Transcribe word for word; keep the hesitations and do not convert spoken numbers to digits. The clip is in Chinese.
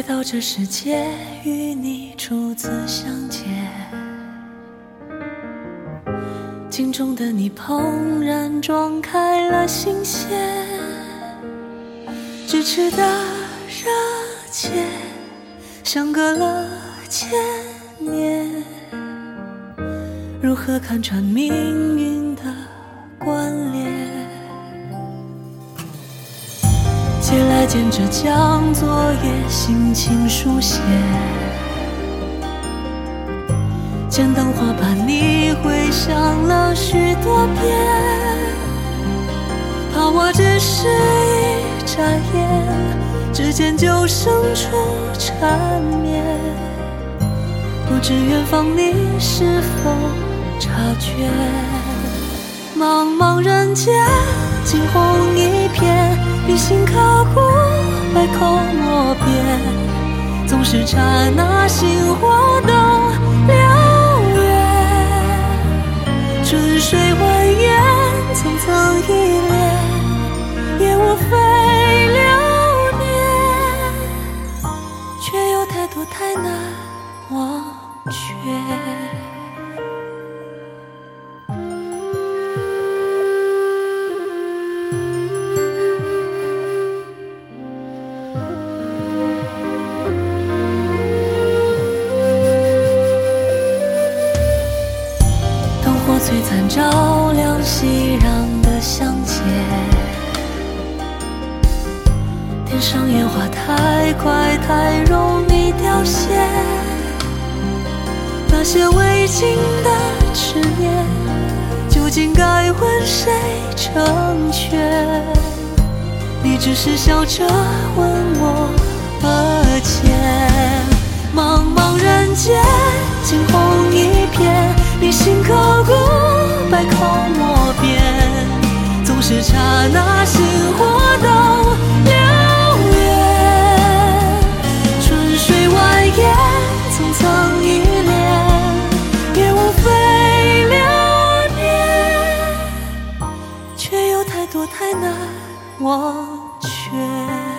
到这世界，与你初次相见，镜中的你怦然撞开了心弦，咫尺的热切，相隔了千年，如何看穿命运的关联？借来见着将昨夜心情书写，剪灯花把你回想了许多遍，怕我只是一眨眼，指尖就生出缠绵，不知远方你是否察觉？茫茫人间惊鸿一瞥，你心刻骨，百口莫辩，总是刹那心活动燎原，春水蜿蜒，层层依恋，也无非流年，却有太多太难忘却。璀璨照亮熙攘的乡间，天上烟花太快太容易凋谢，那些未尽的执念，究竟该问谁成全？你只是笑着问我而前，茫茫人间惊鸿一瞥，你心刻骨，百口莫辩，总是刹那心活动燎原，春水蜿蜒，层层依恋，也无非流年，却有太多太难忘却。